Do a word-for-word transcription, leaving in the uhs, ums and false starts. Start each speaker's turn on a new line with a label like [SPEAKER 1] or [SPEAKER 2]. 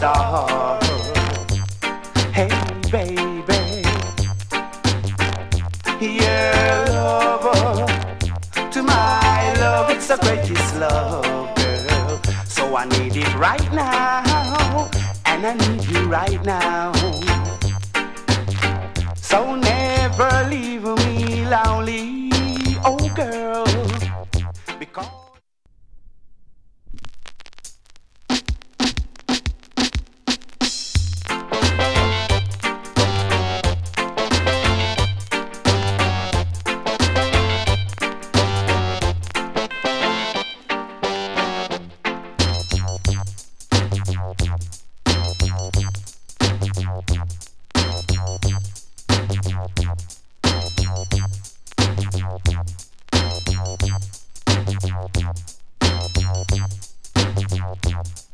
[SPEAKER 1] star. Hey baby, your love to my love, it's the greatest love, girl. So I need it right now, and I need you right now. So never leave me lonely, oh girl, because Thank you.